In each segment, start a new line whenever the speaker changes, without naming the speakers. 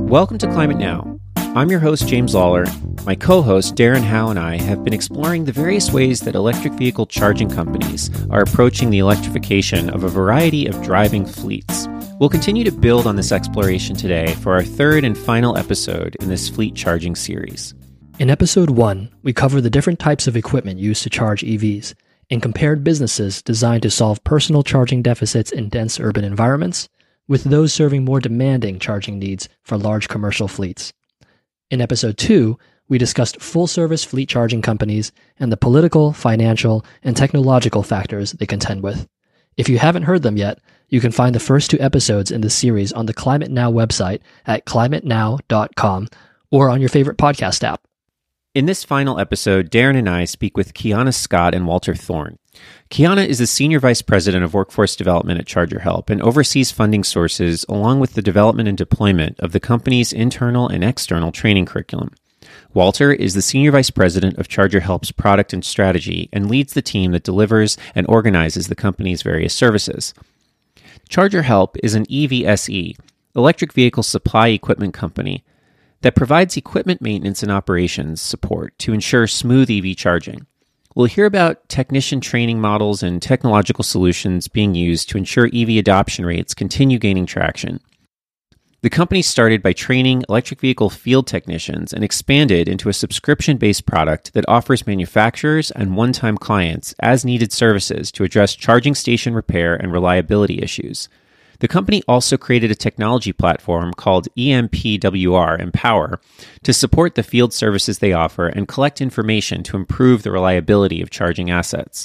Welcome to Climate Now. I'm your host, James Lawler. My co-host, Darren Howe, and I have been exploring the various ways that electric vehicle charging companies are approaching the electrification of a variety of driving fleets. We'll continue to build on this exploration today for our third and final episode in this fleet charging series.
In episode 1, we cover the different types of equipment used to charge EVs and compared businesses designed to solve personal charging deficits in dense urban environments with those serving more demanding charging needs for large commercial fleets. In episode 2, we discussed full-service fleet charging companies and the political, financial, and technological factors they contend with. If you haven't heard them yet, you can find the first 2 episodes in this series on the Climate Now website at climatenow.com or on your favorite podcast app.
In this final episode, Darren and I speak with Kiana Scott and Walter Thorne. Kiana is the Senior Vice President of Workforce Development at Charger Help and oversees funding sources along with the development and deployment of the company's internal and external training curriculum. Walter is the Senior Vice President of Charger Help's product and strategy and leads the team that delivers and organizes the company's various services. Charger Help is an EVSE, electric vehicle supply equipment company, that provides equipment maintenance and operations support to ensure smooth EV charging. We'll hear about technician training models and technological solutions being used to ensure EV adoption rates continue gaining traction. The company started by training electric vehicle field technicians and expanded into a subscription-based product that offers manufacturers and one-time clients as-needed services to address charging station repair and reliability issues. The company also created a technology platform called EMPWR Empower to support the field services they offer and collect information to improve the reliability of charging assets.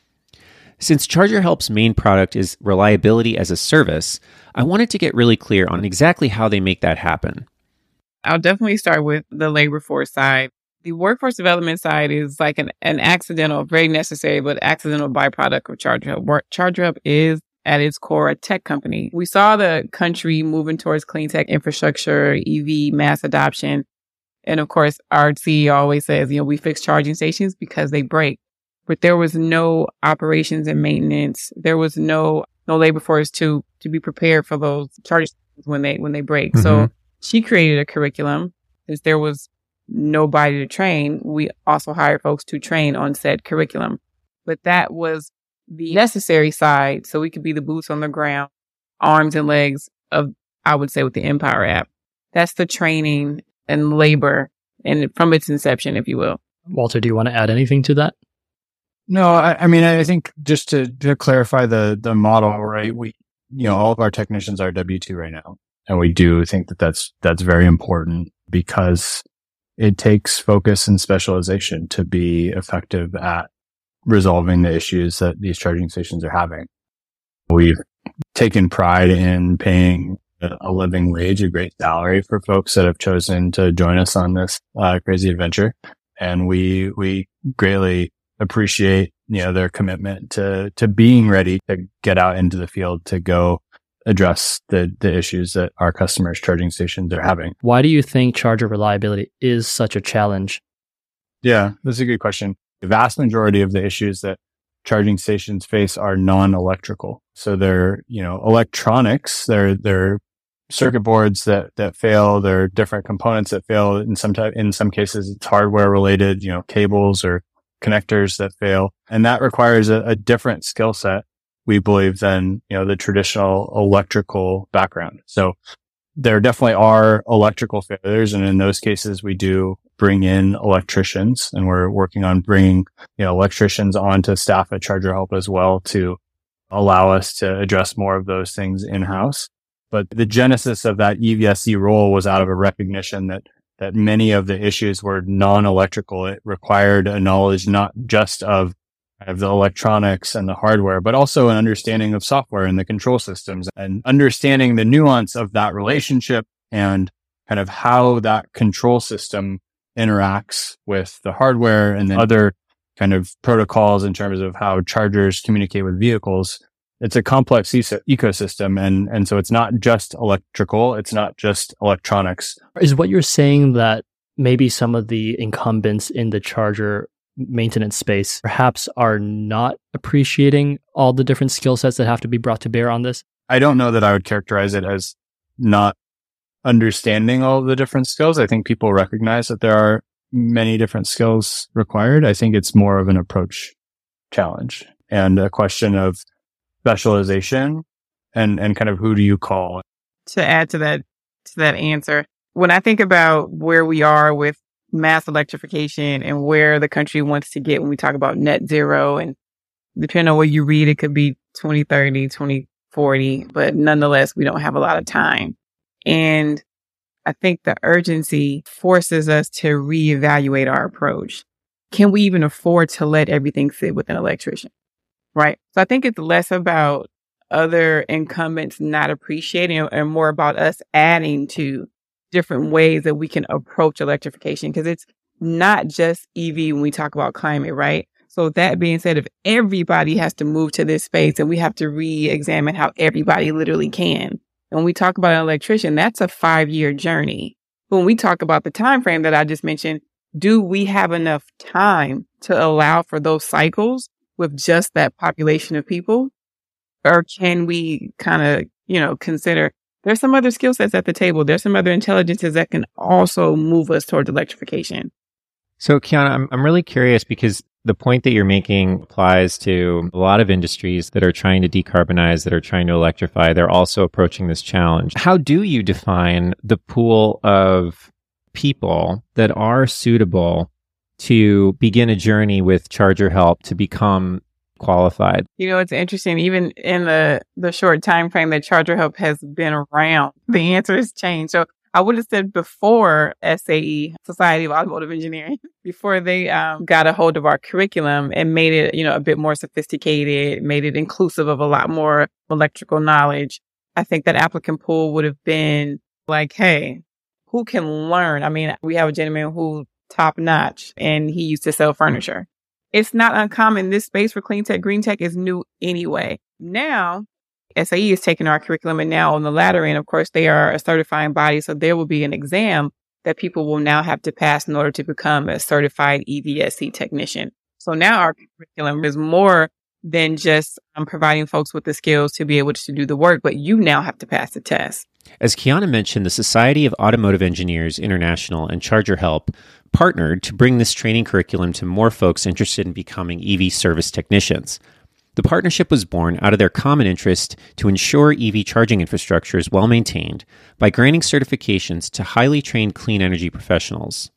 Since Charger Help's main product is reliability as a service, I wanted to get really clear on exactly how they make that happen.
I'll definitely start with the labor force side. The workforce development side is like an accidental, very necessary, but accidental byproduct of Charger Help. Charger Help is at its core, a tech company. We saw the country moving towards clean tech infrastructure, EV mass adoption. And of course, our CEO always says, we fix charging stations because they break. But there was no operations and maintenance. There was no labor force to be prepared for those charging stations when they break. Mm-hmm. So she created a curriculum. Since there was nobody to train, we also hired folks to train on said curriculum. But that was the necessary side, so we could be the boots on the ground, arms and legs of, I would say, with the Empower app. That's the training and labor, and from its inception, if you will.
Walter, do you want to add anything to that?
No, I think just to clarify the model, right? We, all of our technicians are W-2 right now, and we do think that that's very important because it takes focus and specialization to be effective at resolving the issues that these charging stations are having. We've taken pride in paying a living wage, a great salary for folks that have chosen to join us on this crazy adventure. And we greatly appreciate, their commitment to being ready to get out into the field to go address the issues that our customers' charging stations are having.
Why do you think charger reliability is such a challenge?
Yeah, that's a good question. The vast majority of the issues that charging stations face are non-electrical. So they're, electronics, they're circuit boards that fail, they're different components that fail. In some cases, it's hardware related, cables or connectors that fail. And that requires a different skill set, we believe, than, the traditional electrical background. So there definitely are electrical failures. And in those cases, we do bring in electricians, and we're working on bringing, electricians onto staff at Charger Help as well to allow us to address more of those things in-house. But the genesis of that EVSE role was out of a recognition that many of the issues were non-electrical. It required a knowledge not just of the electronics and the hardware, but also an understanding of software and the control systems and understanding the nuance of that relationship and kind of how that control system interacts with the hardware and then other kind of protocols in terms of how chargers communicate with vehicles. It's a complex ecosystem. And so it's not just electrical. It's not just electronics.
Is what you're saying that maybe some of the incumbents in the charger maintenance space perhaps are not appreciating all the different skill sets that have to be brought to bear on this?
I don't know that I would characterize it as not understanding all of the different skills. I think people recognize that there are many different skills required. I think it's more of an approach challenge and a question of specialization and kind of who do you call.
To add to that answer, when I think about where we are with mass electrification and where the country wants to get when we talk about net zero, and depending on what you read, it could be 2030, 2040, but nonetheless, we don't have a lot of time. And I think the urgency forces us to reevaluate our approach. Can we even afford to let everything sit with an electrician? Right. So I think it's less about other incumbents not appreciating and more about us adding to different ways that we can approach electrification, because it's not just EV when we talk about climate, right? So that being said, if everybody has to move to this space, and we have to re-examine how everybody literally can. And when we talk about an electrician, that's a 5-year journey. But when we talk about the time frame that I just mentioned, do we have enough time to allow for those cycles with just that population of people? Or can we kind of, consider there's some other skill sets at the table. There's some other intelligences that can also move us towards electrification.
So, Kiana, I'm really curious because the point that you're making applies to a lot of industries that are trying to decarbonize, that are trying to electrify. They're also approaching this challenge. How do you define the pool of people that are suitable to begin a journey with Charger Help to become qualified?
It's interesting. Even in the short time frame that Charger Help has been around, the answer has changed. So I would have said before SAE, Society of Automotive Engineering, before they got a hold of our curriculum and made it, a bit more sophisticated, made it inclusive of a lot more electrical knowledge, I think that applicant pool would have been like, hey, who can learn? I mean, we have a gentleman who top notch and he used to sell furniture. It's not uncommon. This space for clean tech, green tech is new anyway. Now, SAE is taking our curriculum, and now on the latter end, of course, they are a certifying body. So there will be an exam that people will now have to pass in order to become a certified EVSE technician. So now our curriculum is more than just providing folks with the skills to be able to do the work, but you now have to pass the test.
As Kiana mentioned, the Society of Automotive Engineers International and Charger Help partnered to bring this training curriculum to more folks interested in becoming EV service technicians. The partnership was born out of their common interest to ensure EV charging infrastructure is well maintained by granting certifications to highly trained clean energy professionals.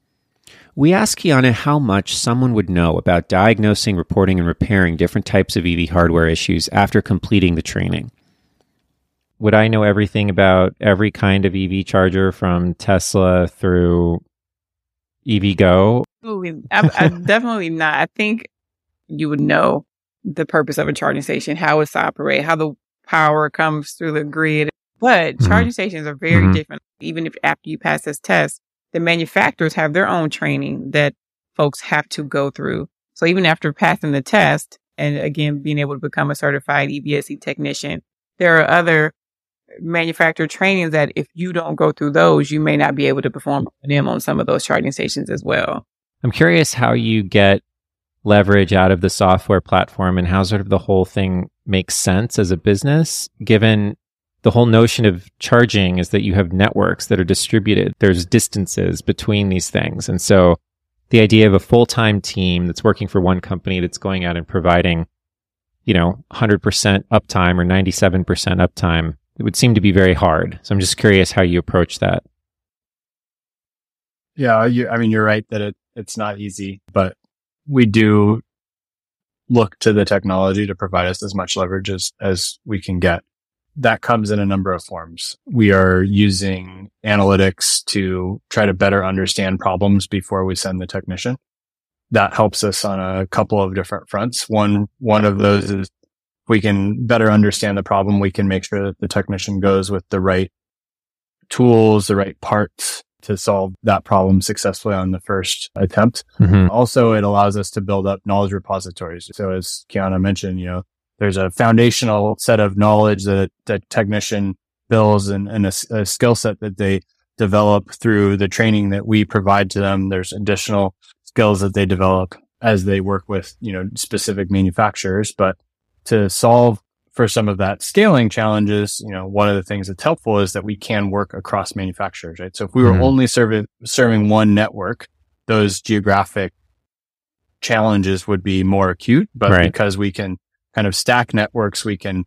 We asked Kiana how much someone would know about diagnosing, reporting, and repairing different types of EV hardware issues after completing the training. Would I know everything about every kind of EV charger from Tesla through EVgo?
I definitely not. I think you would know the purpose of a charging station, how it's operated, how the power comes through the grid. But charging stations are very different. Even if after you pass this test, the manufacturers have their own training that folks have to go through. So even after passing the test and again, being able to become a certified EVSE technician, there are other manufacturer trainings that if you don't go through those, you may not be able to perform them on some of those charging stations as well.
I'm curious how you get leverage out of the software platform and how sort of the whole thing makes sense as a business, given the whole notion of charging is that you have networks that are distributed. There's distances between these things. And so the idea of a full-time team that's working for one company that's going out and providing, 100% uptime or 97% uptime, it would seem to be very hard. So I'm just curious how you approach that.
Yeah, you're right that it's not easy, but we do look to the technology to provide us as much leverage as we can get. That comes in a number of forms. We are using analytics to try to better understand problems before we send the technician. That helps us on a couple of different fronts. One of those is we can better understand the problem. We can make sure that the technician goes with the right tools, the right parts to solve that problem successfully on the first attempt. Also, it allows us to build up knowledge repositories. So as Kiana mentioned, there's a foundational set of knowledge that a technician builds and a skill set that they develop through the training that we provide to them. There's additional skills that they develop as they work with, specific manufacturers. But to solve for some of that scaling challenges, one of the things that's helpful is that we can work across manufacturers, right? So if we were only serving one network, those geographic challenges would be more acute, but because we can kind of stack networks, we can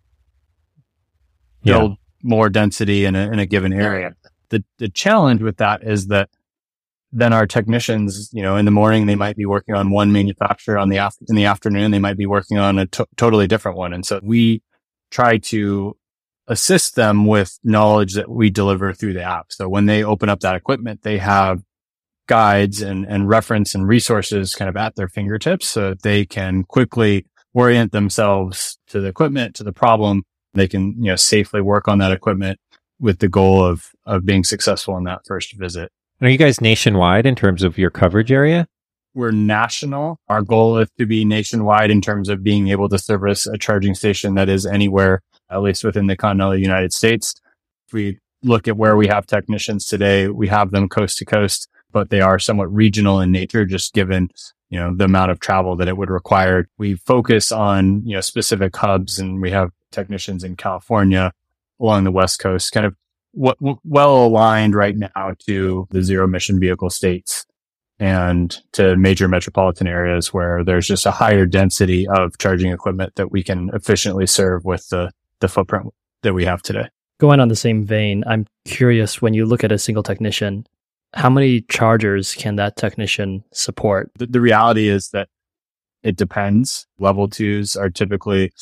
build more density in a given area. The challenge with that is that then our technicians, in the morning, they might be working on one manufacturer. In the afternoon, they might be working on a totally different one. And so we try to assist them with knowledge that we deliver through the app. So when they open up that equipment, they have guides and reference and resources kind of at their fingertips so that they can quickly orient themselves to the equipment, to the problem. They can, safely work on that equipment with the goal of being successful in that first visit.
Are you guys nationwide in terms of your coverage area?
We're national. Our goal is to be nationwide in terms of being able to service a charging station that is anywhere, at least within the continental United States. If we look at where we have technicians today, we have them coast to coast, but they are somewhat regional in nature, just given, the amount of travel that it would require. We focus on, specific hubs, and we have technicians in California, along the West Coast, kind of well aligned right now to the zero emission vehicle states and to major metropolitan areas where there's just a higher density of charging equipment that we can efficiently serve with the footprint that we have today.
Going on the same vein, I'm curious, when you look at a single technician, how many chargers can that technician support?
The reality is that it depends. Level 2s are typically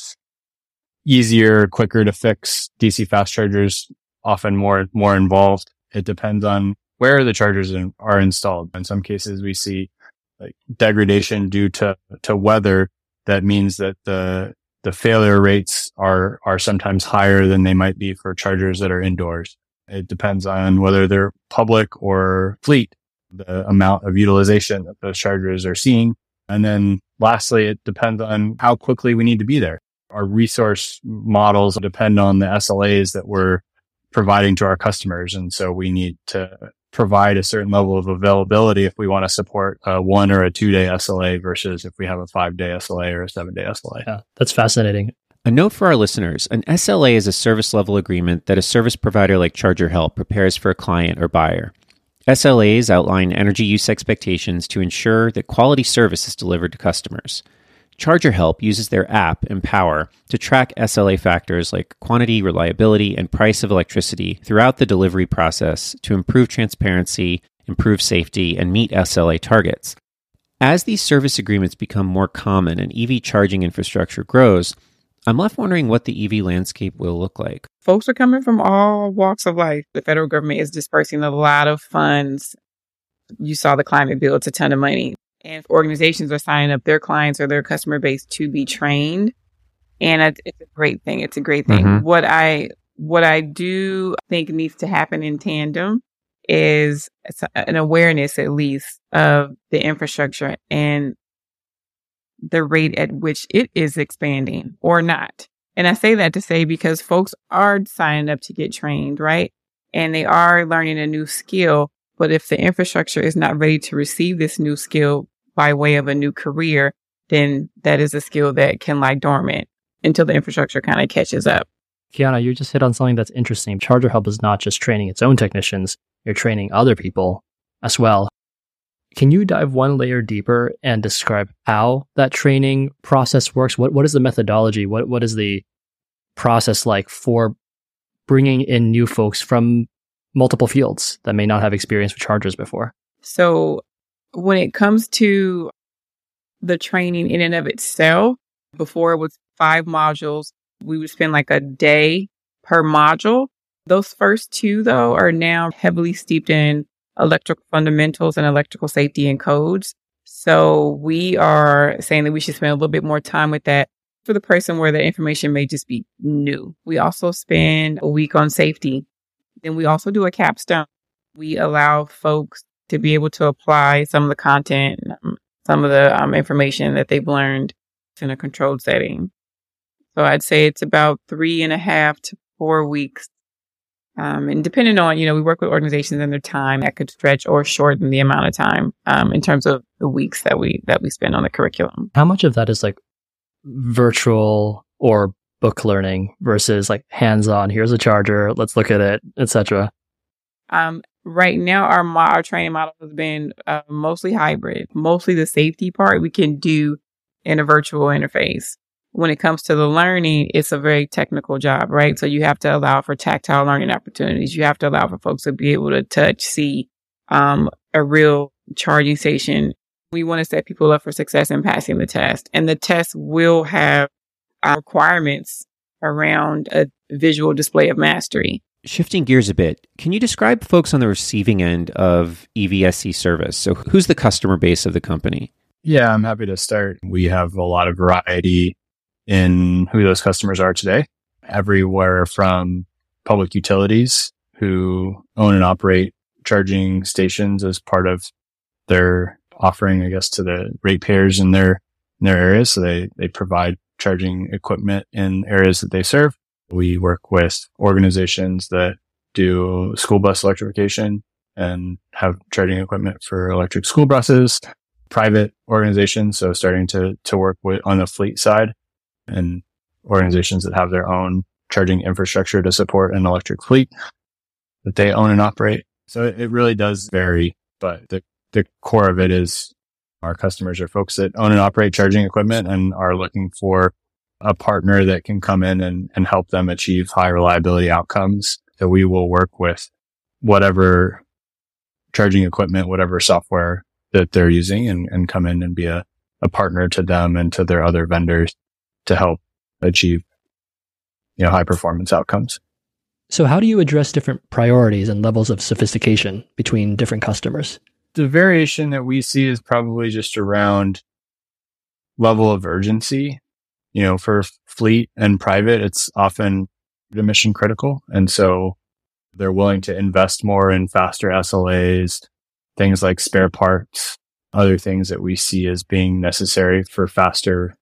easier, quicker to fix. DC fast chargers often more involved. It depends on where the chargers are installed. In some cases, we see like degradation due to weather. That means that the failure rates are sometimes higher than they might be for chargers that are indoors. It depends on whether they're public or fleet, the amount of utilization that those chargers are seeing. And then lastly, it depends on how quickly we need to be there. Our resource models depend on the SLAs that we're providing to our customers. And so we need to provide a certain level of availability if we want to support a 1 or a 2-day SLA versus if we have a 5-day SLA or a 7-day SLA.
Yeah, that's fascinating.
A note for our listeners, an SLA is a service level agreement that a service provider like Charger Help prepares for a client or buyer. SLAs outline energy use expectations to ensure that quality service is delivered to customers. Charger Help uses their app, Empower, to track SLA factors like quantity, reliability, and price of electricity throughout the delivery process to improve transparency, improve safety, and meet SLA targets. As these service agreements become more common and EV charging infrastructure grows, I'm left wondering what the EV landscape will look like.
Folks are coming from all walks of life. The federal government is dispersing a lot of funds. You saw the climate bill, it's a ton of money. And organizations are signing up their clients or their customer base to be trained. And it's a great thing. It's a great thing. Mm-hmm. What I do think needs to happen in tandem is an awareness, at least, of the infrastructure and the rate at which it is expanding or not. And I say that to say because folks are signing up to get trained, right? And they are learning a new skill. But if the infrastructure is not ready to receive this new skill by way of a new career, then that is a skill that can lie dormant until the infrastructure kind of catches up.
Kiana, you just hit on something that's interesting. Charger Help is not just training its own technicians, you're training other people as well. Can you dive one layer deeper and describe how that training process works? What is the methodology? What is the process like for bringing in new folks from multiple fields that may not have experience with chargers before?
So when it comes to the training in and of itself, before it was 5 modules, we would spend like a day per module. Those first 2, though, are now heavily steeped in electrical fundamentals and electrical safety and codes. So we are saying that we should spend a little bit more time with that for the person where the information may just be new. We also spend a week on safety. Then we also do a capstone. We allow folks to be able to apply some of the content, some of the information that they've learned in a controlled setting. So I'd say it's about 3.5 to 4 weeks. And depending on, we work with organizations and their time, that could stretch or shorten the amount of time in terms of the weeks that we spend on the curriculum.
How much of that is like virtual or book learning versus like hands-on, here's a charger, let's look at it, etc.?
Right now, our training model has been mostly hybrid. Mostly the safety part we can do in a virtual interface. When it comes to the learning, it's a very technical job, right? So you have to allow for tactile learning opportunities. You have to allow for folks to be able to touch, see a real charging station. We want to set people up for success in passing the test. And the test will have requirements around a visual display of mastery.
Shifting gears a bit, can you describe folks on the receiving end of EVSE service? So who's the customer base of the company?
Yeah, I'm happy to start. We have a lot of variety in who those customers are today. Everywhere from public utilities who own and operate charging stations as part of their offering, I guess, to the ratepayers in their areas. So they provide charging equipment in areas that they serve. We work with organizations that do school bus electrification and have charging equipment for electric school buses, private organizations. So starting to work with on the fleet side and organizations that have their own charging infrastructure to support an electric fleet that they own and operate. So it really does vary, but the core of it is our customers are folks that own and operate charging equipment and are looking for a partner that can come in and help them achieve high reliability outcomes. So we will work with whatever charging equipment, whatever software that they're using and come in and be a partner to them and to their other vendors to help achieve, high performance outcomes.
So how do you address different priorities and levels of sophistication between different customers?
The variation that we see is probably just around level of urgency. For fleet and private, it's often mission critical. And so they're willing to invest more in faster SLAs, things like spare parts, other things that we see as being necessary for faster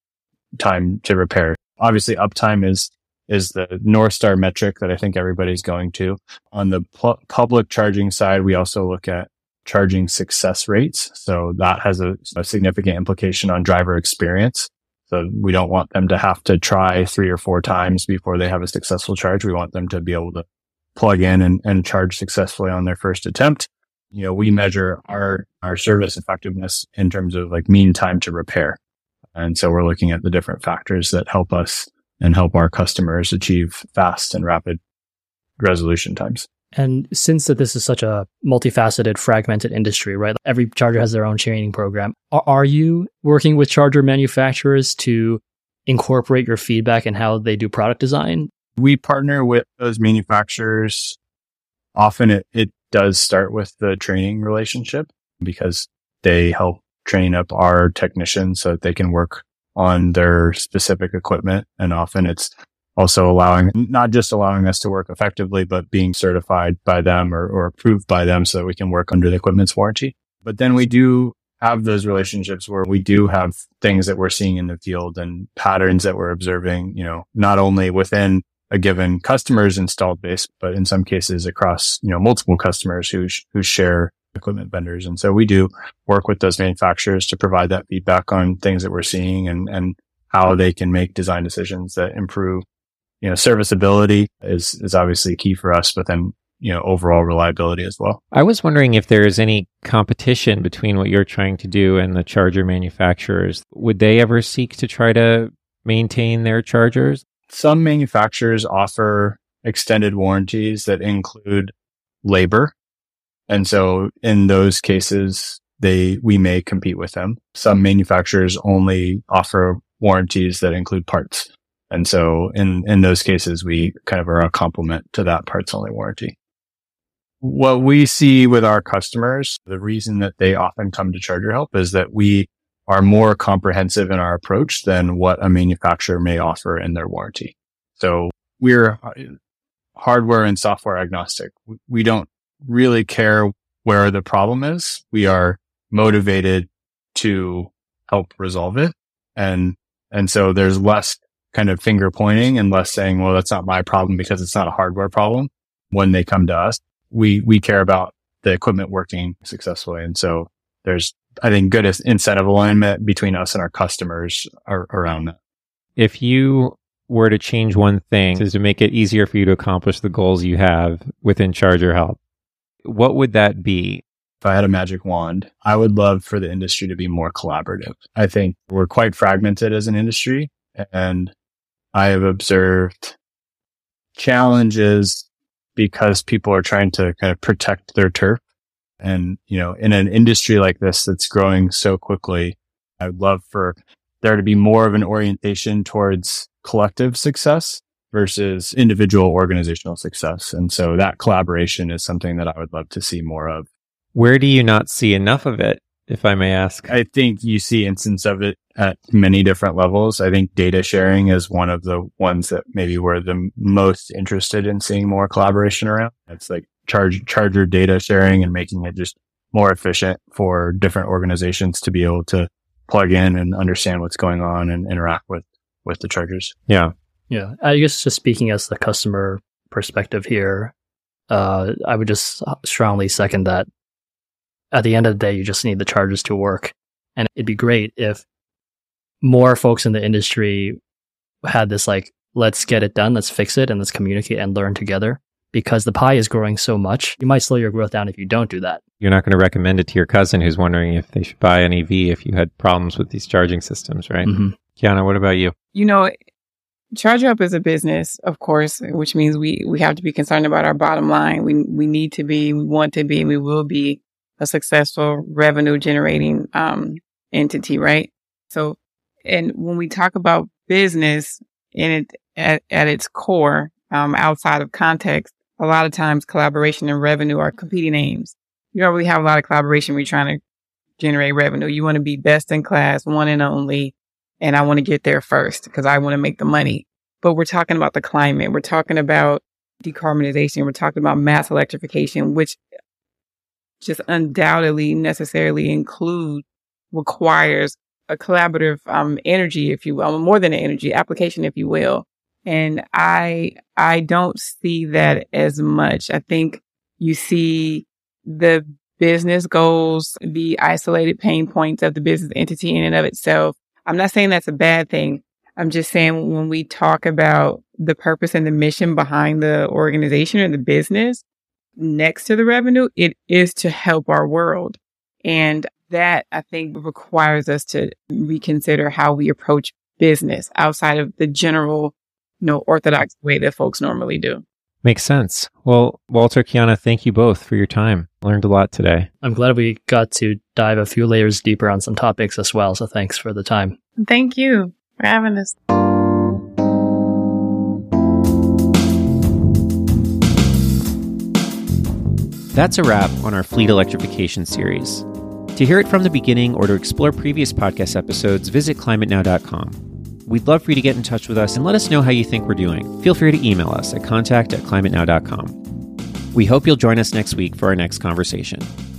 time to repair. Obviously, uptime is the North Star metric that I think everybody's going to. On the public charging side, we also look at charging success rates. So that has a significant implication on driver experience. So we don't want them to have to try 3 or 4 times before they have a successful charge. We want them to be able to plug in and charge successfully on their first attempt. We measure our service effectiveness in terms of like mean time to repair. And so we're looking at the different factors that help us and help our customers achieve fast and rapid resolution times.
And since that this is such a multifaceted, fragmented industry, right? Every charger has their own training program. Are you working with charger manufacturers to incorporate your feedback in how they do product design?
We partner with those manufacturers. Often it does start with the training relationship because they help train up our technicians so that they can work on their specific equipment. And often it's also not just allowing us to work effectively, but being certified by them or approved by them so that we can work under the equipment's warranty. But then we do have those relationships where we do have things that we're seeing in the field and patterns that we're observing, not only within a given customer's installed base, but in some cases across, multiple customers who share equipment vendors. And so we do work with those manufacturers to provide that feedback on things that we're seeing and how they can make design decisions that improve. Serviceability is obviously key for us, but then, overall reliability as well.
I was wondering if there is any competition between what you're trying to do and the charger manufacturers. Would they ever seek to try to maintain their chargers?
Some manufacturers offer extended warranties that include labor. And so in those cases, we may compete with them. Some manufacturers only offer warranties that include parts. And so in those cases, we kind of are a complement to that parts only warranty. What we see with our customers, the reason that they often come to Charger Help is that we are more comprehensive in our approach than what a manufacturer may offer in their warranty. So we're hardware and software agnostic. We don't really care where the problem is. We are motivated to help resolve it. And so there's less kind of finger pointing and less saying, well, that's not my problem because it's not a hardware problem. When they come to us, we care about the equipment working successfully. And so there's, I think, good incentive alignment between us and our customers around that.
If you were to change one thing to make it easier for you to accomplish the goals you have within Charger Health, what would that be?
If I had a magic wand, I would love for the industry to be more collaborative. I think we're quite fragmented as an industry, and I have observed challenges because people are trying to kind of protect their turf. And, in an industry like this that's growing so quickly, I would love for there to be more of an orientation towards collective success versus individual organizational success. And so that collaboration is something that I would love to see more of.
Where do you not see enough of it, if I may ask?
I think you see instances of it at many different levels. I think data sharing is one of the ones that maybe we're the most interested in seeing more collaboration around. It's like Charger data sharing and making it just more efficient for different organizations to be able to plug in and understand what's going on and interact with the chargers.
Yeah.
Yeah. I guess just speaking as the customer perspective here, I would just strongly second that. At the end of the day, you just need the chargers to work. And it'd be great if more folks in the industry had this let's get it done, let's fix it, and let's communicate and learn together. Because the pie is growing so much, you might slow your growth down if you don't do that.
You're not going to recommend it to your cousin who's wondering if they should buy an EV if you had problems with these charging systems, right?
Mm-hmm.
Kiana, what about you?
ChargerHub is a business, of course, which means we have to be concerned about our bottom line. We need to be, we want to be, and we will be a successful revenue generating entity, right? So, and when we talk about business in it at its core, outside of context, a lot of times collaboration and revenue are competing aims. You don't really have a lot of collaboration when you're trying to generate revenue. You want to be best in class, one and only, and I want to get there first because I want to make the money. But we're talking about the climate. We're talking about decarbonization. We're talking about mass electrification, which just undoubtedly necessarily requires a collaborative energy, if you will, more than an energy application, if you will. And I don't see that as much. I think you see the business goals, the isolated pain points of the business entity in and of itself. I'm not saying that's a bad thing. I'm just saying when we talk about the purpose and the mission behind the organization or the business next to the revenue, it is to help our world. And that, I think, requires us to reconsider how we approach business outside of the general orthodox way that folks normally do.
Makes sense. Well, Walter, Kiana, thank you both for your time. Learned a lot today.
I'm glad we got to dive a few layers deeper on some topics as well. So thanks for the time.
Thank you for having us.
That's a wrap on our fleet electrification series. To hear it from the beginning or to explore previous podcast episodes, visit climatenow.com. We'd love for you to get in touch with us and let us know how you think we're doing. Feel free to email us at contact@climatenow.com. We hope you'll join us next week for our next conversation.